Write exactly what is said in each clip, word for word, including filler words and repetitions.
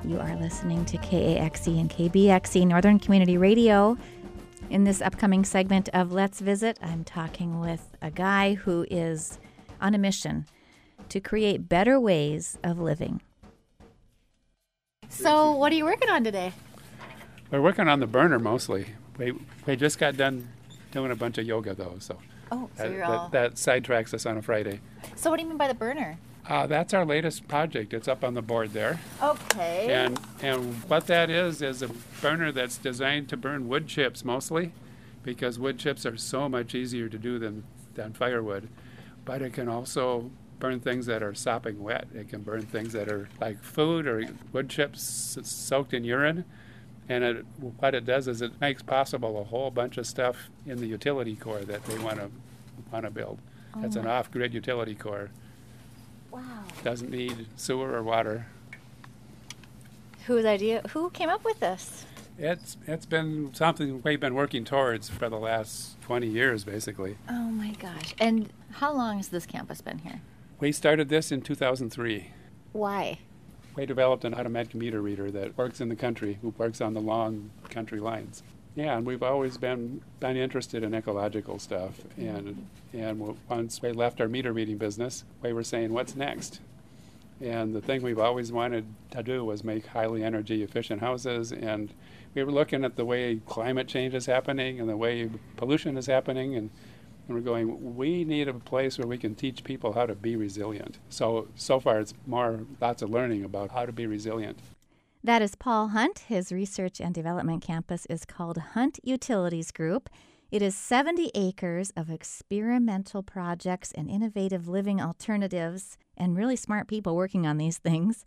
You are listening to K A X E and K B X E Northern Community Radio. In this upcoming segment of Let's Visit, I'm talking with a guy who is on a mission to create better ways of living. So what are you working on today? We're working on the burner mostly. We we just got done doing a bunch of yoga though, so, oh, so that, you're all... that, that sidetracks us on a Friday. So what do you mean by the burner? Uh, that's our latest project. It's up on the board there. Okay. And and what that is is a burner that's designed to burn wood chips mostly, because wood chips are so much easier to do than, than firewood. But it can also burn things that are sopping wet. It can burn things that are like food or wood chips soaked in urine. And it, what it does is it makes possible a whole bunch of stuff in the utility core that they want to want to build. Oh. That's an off-grid utility core. Wow. Doesn't need sewer or water. Whose idea? Who came up with this? It's it's been something we've been working towards for the last twenty years, basically. Oh my gosh! And how long has this campus been here? We started this in two thousand three. Why? We developed an automatic meter reader that works in the country, who works on the long country lines. Yeah, and we've always been been interested in ecological stuff. And and once we left our meter reading business, we were saying, what's next? And the thing we've always wanted to do was make highly energy efficient houses. And we were looking at the way climate change is happening and the way pollution is happening. And, and we're going, we need a place where we can teach people how to be resilient. So, so far it's more lots of learning about how to be resilient. That is Paul Hunt. His research and development campus is called Hunt Utilities Group. It is seventy acres of experimental projects and innovative living alternatives and really smart people working on these things.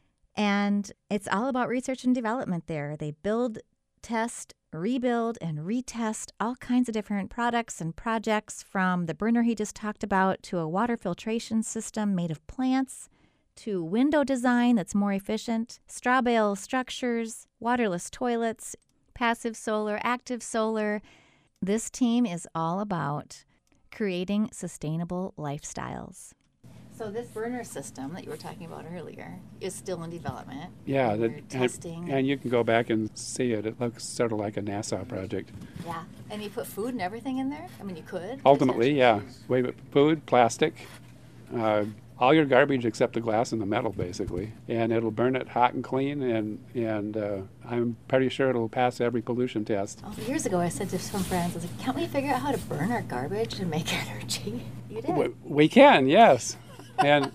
And it's all about research and development there. They build, test, rebuild, and retest all kinds of different products and projects, from the burner he just talked about to a water filtration system made of plants, to window design that's more efficient, straw bale structures, waterless toilets, passive solar, active solar. This team is all about creating sustainable lifestyles. So this burner system that you were talking about earlier is still in development. Yeah, and that, you're testing. And, and you can go back and see it. It looks sort of like a NASA project. Yeah, and you put food and everything in there? I mean, you could. Ultimately, yeah. We put food, plastic, uh, all your garbage except the glass and the metal, basically. And it'll burn it hot and clean, and, and uh, I'm pretty sure it'll pass every pollution test. Oh, years ago, I said to some friends, I was like, can't we figure out how to burn our garbage and make energy? You did. We, we can, yes. and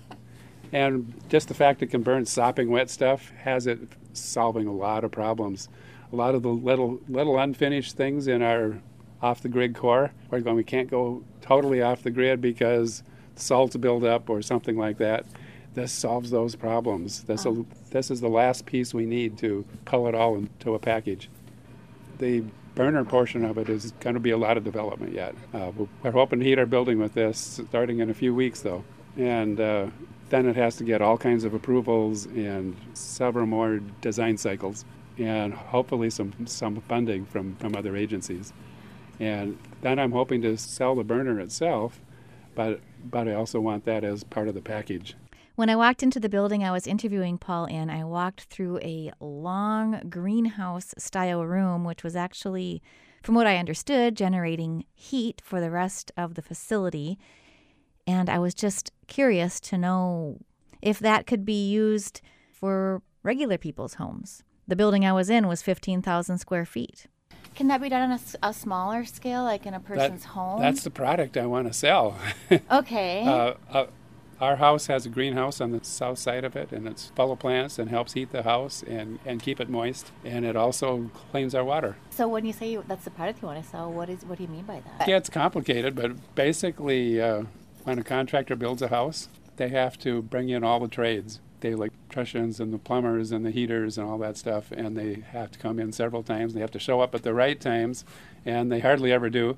and just the fact it can burn sopping wet stuff has it solving a lot of problems. A lot of the little little unfinished things in our off-the-grid core, we're going, we can't go totally off the grid because salts build up or something like that. This solves those problems. This oh. this is the last piece we need to pull it all into a package. The burner portion of it is going to be a lot of development yet. Uh, we're hoping to heat our building with this starting in a few weeks, though. And uh, then it has to get all kinds of approvals and several more design cycles, and hopefully some, some funding from, from other agencies. And then I'm hoping to sell the burner itself, but but I also want that as part of the package. When I walked into the building I was interviewing Paul in, I walked through a long greenhouse-style room, which was actually, from what I understood, generating heat for the rest of the facility. And I was just curious to know if that could be used for regular people's homes. The building I was in was fifteen thousand square feet. Can that be done on a, a smaller scale, like in a person's that, home? That's the product I want to sell. Okay. uh, uh, our house has a greenhouse on the south side of it, and it's full of plants and helps heat the house and, and keep it moist. And it also cleans our water. So when you say you, that's the product you want to sell, what is what do you mean by that? Yeah, it's complicated, but basically uh, when a contractor builds a house, they have to bring in all the trades. The electricians and the plumbers and the heaters and all that stuff, and they have to come in several times. They have to show up at the right times, and they hardly ever do.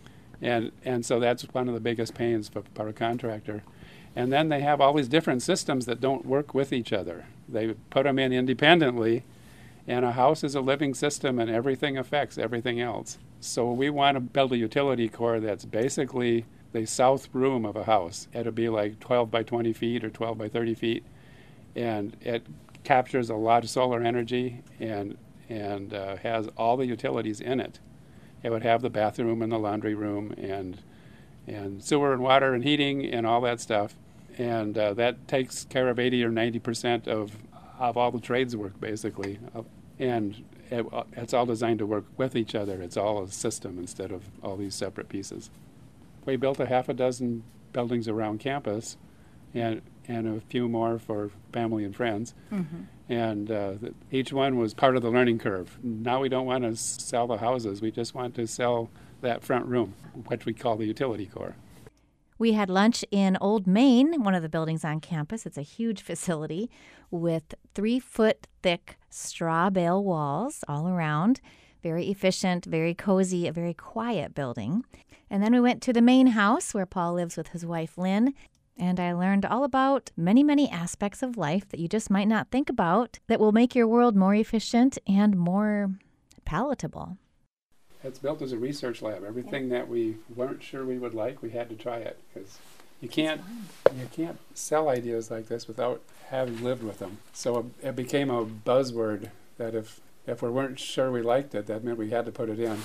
And and so that's one of the biggest pains for, for a contractor. And then they have all these different systems that don't work with each other. They put them in independently, and a house is a living system, and everything affects everything else. So we want to build a utility core that's basically the south room of a house. It'll be like twelve by twenty feet or twelve by thirty feet. And it captures a lot of solar energy and and uh, has all the utilities in it. It would have the bathroom and the laundry room and and sewer and water and heating and all that stuff. And uh, that takes care of eighty or ninety percent of, of all the trades work, basically. Uh, and it, uh, it's all designed to work with each other. It's all a system instead of all these separate pieces. We built a half a dozen buildings around campus and and a few more for family and friends. Mm-hmm. And uh, th- each one was part of the learning curve. Now we don't want to s- sell the houses. We just want to sell that front room, which we call the utility core. We had lunch in Old Main, one of the buildings on campus. It's a huge facility with three-foot thick straw bale walls all around. Very efficient, very cozy, a very quiet building. And then we went to the main house where Paul lives with his wife, Lynn. And I learned all about many, many aspects of life that you just might not think about that will make your world more efficient and more palatable. It's built as a research lab. Everything yeah. that we weren't sure we would like, we had to try it, because you can't you can't sell ideas like this without having lived with them. So it, it became a buzzword that if if we weren't sure we liked it, that meant we had to put it in.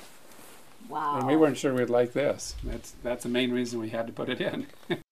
Wow. And we weren't sure we'd like this. That's that's the main reason we had to put it in.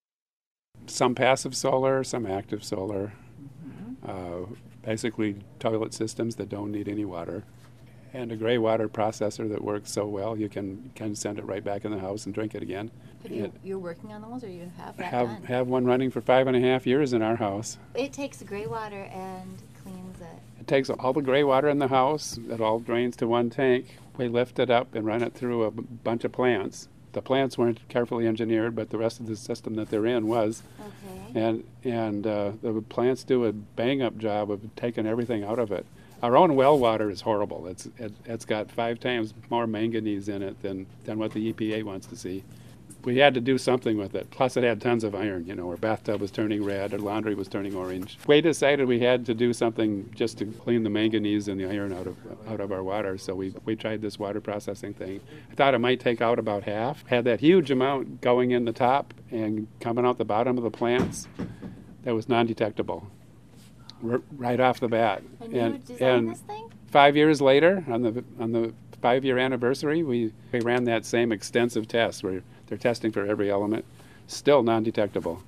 Some passive solar, some active solar, mm-hmm. uh, basically toilet systems that don't need any water, and a gray water processor that works so well you can can send it right back in the house and drink it again. Have you, you're working on those, or you have that have, done? Have one running for five and a half years in our house. It takes gray water and cleans it. It takes all the gray water in the house. It all drains to one tank. We lift it up and run it through a b- bunch of plants. The plants weren't carefully engineered, but the rest of the system that they're in was. Okay. And and uh, the plants do a bang-up job of taking everything out of it. Our own well water is horrible. It's it, it's got five times more manganese in it than, than what the E P A wants to see. We had to do something with it. Plus, it had tons of iron. You know, our bathtub was turning red, our laundry was turning orange. We decided we had to do something just to clean the manganese and the iron out of out of our water. So we we tried this water processing thing. I thought it might take out about half. Had that huge amount going in the top and coming out the bottom of the plants. That was non-detectable, R- right off the bat. And you and designed and this thing? Five years later, on the on the five-year anniversary, we, we ran that same extensive test where they're testing for every element, still non-detectable.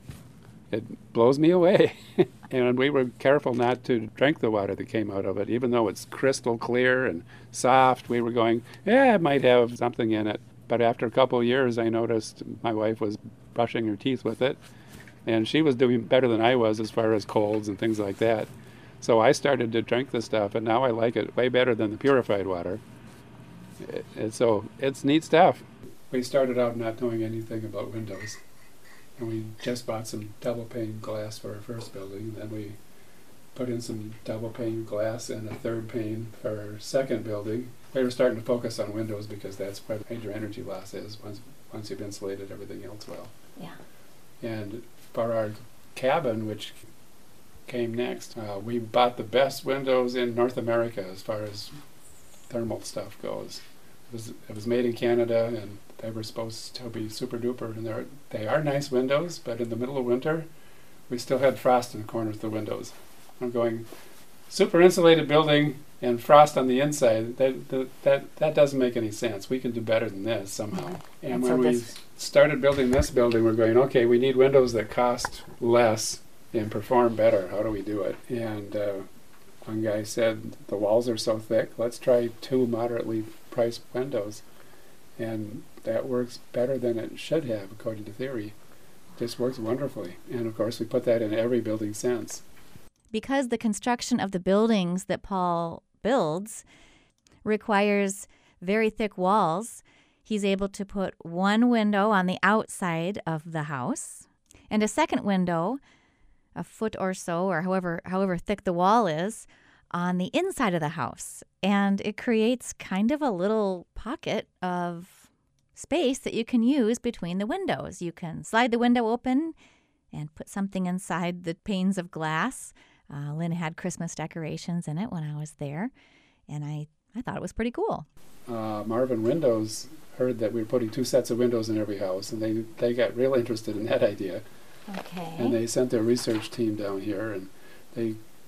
It blows me away. And we were careful not to drink the water that came out of it, even though it's crystal clear and soft. We were going, yeah, it might have something in it. But after a couple of years, I noticed my wife was brushing her teeth with it, and she was doing better than I was as far as colds and things like that. So I started to drink the stuff, and now I like it way better than the purified water. It, it, so it's neat stuff. We started out not knowing anything about windows, and we just bought some double pane glass for our first building. Then we put in some double pane glass and a third pane for our second building. We were starting to focus on windows because that's where the major energy loss is. Once once you've insulated everything else well. Yeah. And for our cabin, which came next, uh, we bought the best windows in North America as far as thermal stuff goes. It was it was made in Canada, and they were supposed to be super duper. And they're, they are nice windows, but in the middle of winter, we still had frost in the corners of the windows. I'm going, super insulated building and frost on the inside. That that that, that doesn't make any sense. We can do better than this somehow. Mm-hmm. And, and when so we started building this building, we're going, okay, we need windows that cost less and perform better. How do we do it? And uh, one guy said, the walls are so thick, let's try two moderately priced windows. And that works better than it should have, according to theory. Just works wonderfully. And of course, we put that in every building since. Because the construction of the buildings that Paul builds requires very thick walls, he's able to put one window on the outside of the house and a second window a foot or so, or however however thick the wall is, on the inside of the house. And it creates kind of a little pocket of space that you can use between the windows. You can slide the window open and put something inside the panes of glass. Uh, Lynn had Christmas decorations in it when I was there, and I, I thought it was pretty cool. Uh, Marvin Windows heard that we were putting two sets of windows in every house, and they, they got real interested in that idea. Okay. And they sent their research team down here, and they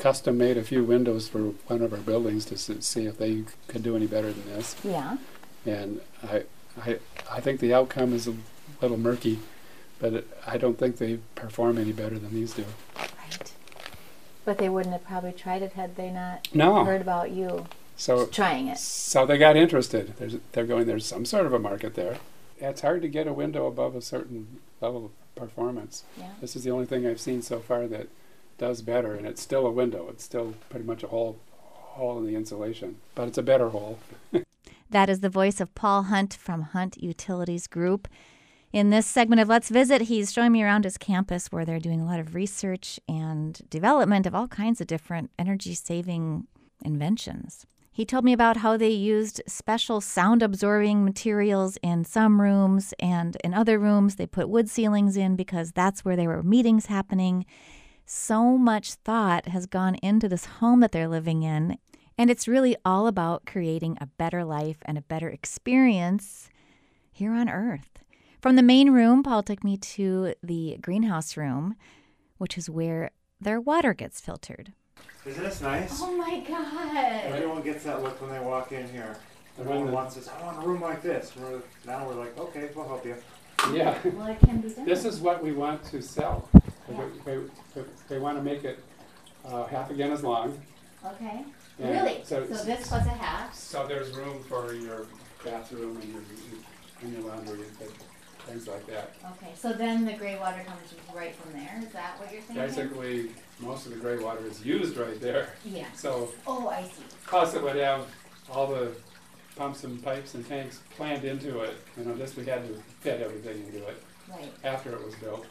custom made a few windows for one of our buildings to s- see if they could do any better than this. Yeah. And I, I, I think the outcome is a little murky, but it, I don't think they perform any better than these do. Right. But they wouldn't have probably tried it had they not No. heard about you So trying it. So they got interested. There's, they're going, there's some sort of a market there. It's hard to get a window above a certain level of performance. Yeah. This is the only thing I've seen so far that does better, and it's still a window. It's still pretty much a hole, hole in the insulation, but it's a better hole. That is the voice of Paul Hunt from Hunt Utilities Group. In this segment of Let's Visit, he's showing me around his campus where they're doing a lot of research and development of all kinds of different energy-saving inventions. He told me about how they used special sound-absorbing materials in some rooms, and in other rooms they put wood ceilings in because that's where there were meetings happening. So much thought has gone into this home that they're living in, and it's really all about creating a better life and a better experience here on Earth. From the main room, Paul took me to the greenhouse room, which is where their water gets filtered. Isn't this nice? Oh my God! Everyone gets that look when they walk in here. Everyone wants this, I want a room like this. We're, now we're like, okay, we'll help you. Yeah. Well, it can be done. This is what we want to sell. Yeah. They, they, they want to make it uh, half again as long. Okay. And Really? So, So this was a half? So there's room for your bathroom and your, and your laundry and things like that. Okay, so then the gray water comes right from there. Is that what you're thinking? Basically, most of the gray water is used right there. Yeah. So Oh, I see. plus it would have all the pumps and pipes and tanks planned into it. You know, just we had to fit everything into it Right. after it was built.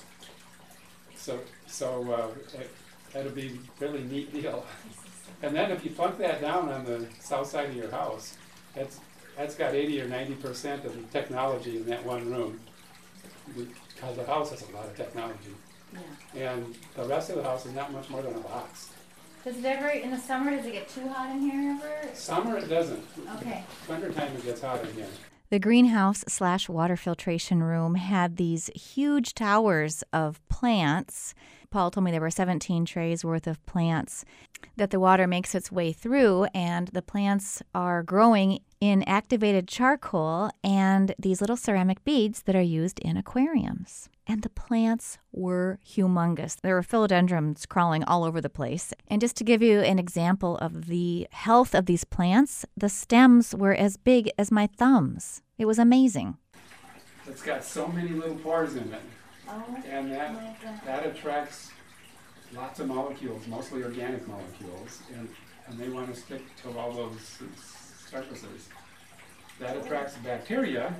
So, so uh, it, that'd be a really neat deal. And then if you plunk that down on the south side of your house, that's that's got eighty or ninety percent of the technology in that one room. Because the house has a lot of technology. Yeah. And the rest of the house is not much more than a box. Does it ever, in the summer, does it get too hot in here ever? Summer it doesn't. Okay. Wintertime it gets hot in here. The greenhouse slash water filtration room had these huge towers of plants. Paul told me there were seventeen trays worth of plants that the water makes its way through, and the plants are growing in activated charcoal and these little ceramic beads that are used in aquariums. And the plants were humongous. There were philodendrons crawling all over the place. And just to give you an example of the health of these plants, the stems were as big as my thumbs. It was amazing. It's got so many little pores in it. Oh, And that, my God. that attracts lots of molecules, mostly organic molecules, and, and they want to stick to all those surfaces. That attracts bacteria,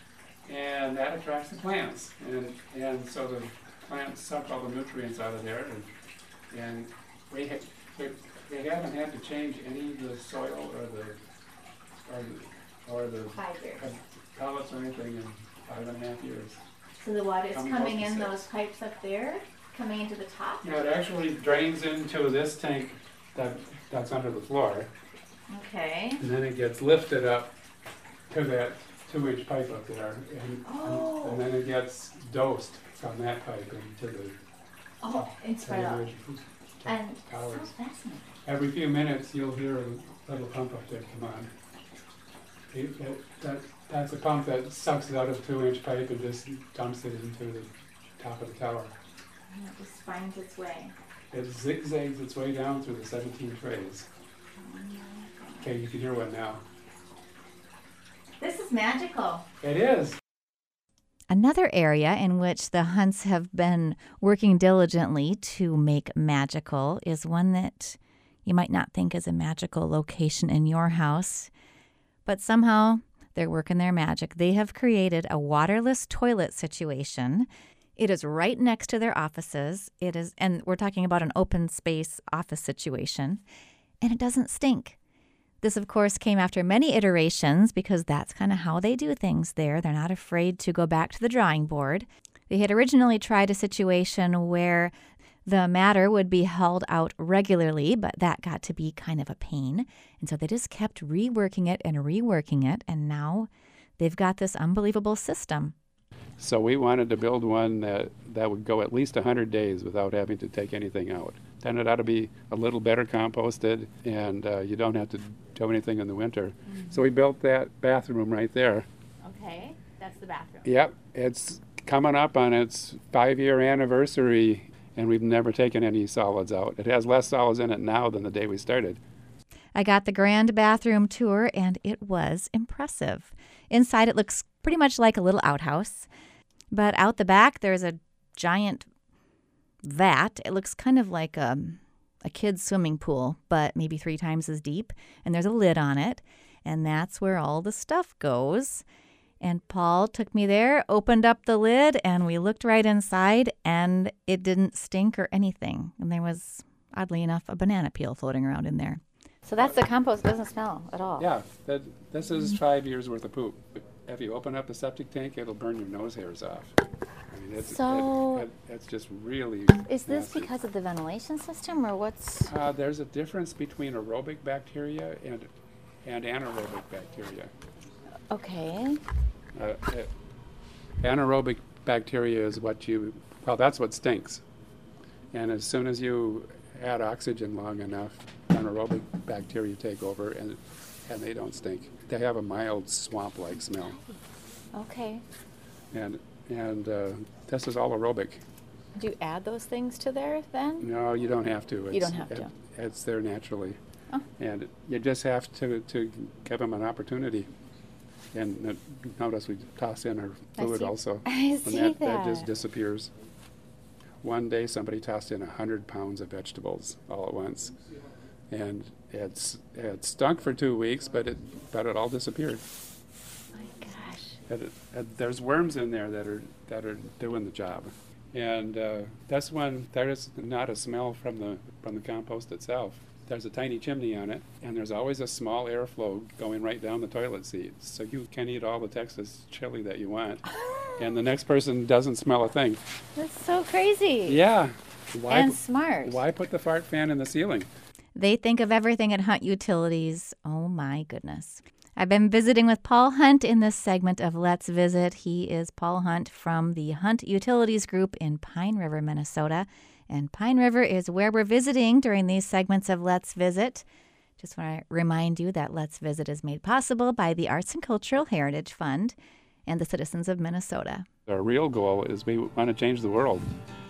and that attracts the plants. And, and so the plants suck all the nutrients out of there, and, and we ha- they, they haven't had to change any of the soil or the, or the, or the Five years. pellets or anything in five and a half years. So the water is Coming coming close to in six. those pipes up there, coming into the top? Yeah, it actually drains into this tank that, that's under the floor, Okay. and then it gets lifted up to that two-inch pipe up there, and, Oh. and then it gets dosed from that pipe into the Oh, it's right up. ten-inch And so towers. fascinating. Every few minutes, you'll hear a little pump up there come on. It- it- that, that's a pump that sucks it out of a two-inch pipe and just dumps it into the top of the tower. And it just finds its way. It zigzags its way down through the seventeen trays. Okay, you can hear one now. This is magical. It is. Another area in which the Hunts have been working diligently to make magical is one that you might not think is a magical location in your house, but somehow they're working their magic. They have created a waterless toilet situation. It is right next to their offices. It is, and we're talking about an open space office situation, and it doesn't stink. This, of course, came after many iterations because that's kind of how they do things there. They're not afraid to go back to the drawing board. They had originally tried a situation where the matter would be held out regularly, but that got to be kind of a pain. And so they just kept reworking it and reworking it, and now they've got this unbelievable system. So we wanted to build one that, that would go at least one hundred days without having to take anything out. then it ought to be a little better composted, and uh, you don't have to do anything in the winter. Mm-hmm. So we built that bathroom right there. Okay, that's the bathroom. Yep, it's coming up on its five-year anniversary, and we've never taken any solids out. It has less solids in it now than the day we started. I got the grand bathroom tour, and it was impressive. Inside, it looks pretty much like a little outhouse, but out the back, there's a giant vat. It looks kind of like a, a kid's swimming pool, but maybe three times as deep, and there's a lid on it, and that's where all the stuff goes. And Paul took me there, opened up the lid, and we looked right inside, and it didn't stink or anything. And there was, oddly enough, a banana peel floating around in there. So that's the compost. It doesn't smell at all. Yeah, that, this is five years worth of poop. If you open up the septic tank, it'll burn your nose hairs off. I mean, it's, so it, it, it's just really Is this nasty. because of the ventilation system, or what's... Uh, there's a difference between aerobic bacteria and, and anaerobic bacteria. Okay. Uh, uh, anaerobic bacteria is what you, well, that's what stinks. And as soon as you add oxygen long enough, anaerobic bacteria take over, and and they don't stink. They have a mild swamp-like smell. Okay. And and uh, this is all aerobic. Do you add those things to there then? No, you don't have to. It's, You don't have it, to. It's there naturally. Oh. And you just have to, to give them an opportunity. And uh, notice we toss in our I fluid see- also. I and see that, that. just disappears. One day somebody tossed in one hundred pounds of vegetables all at once. And it's it stunk for two weeks, but it but it all disappeared. My gosh. And it, and there's worms in there that are that are doing the job. And uh, that's when there is not a smell from the from the compost itself. There's a tiny chimney on it, and there's always a small airflow going right down the toilet seat. So you can eat all the Texas chili that you want, and the next person doesn't smell a thing. That's so crazy. Yeah. Why, And smart. Why put the fart fan in the ceiling? They think of everything at Hunt Utilities. Oh, my goodness. I've been visiting with Paul Hunt in this segment of Let's Visit. He is Paul Hunt from the Hunt Utilities Group in Pine River, Minnesota. And Pine River is where we're visiting during these segments of Let's Visit. Just want to remind you that Let's Visit is made possible by the Arts and Cultural Heritage Fund and the citizens of Minnesota. Our real goal is we want to change the world.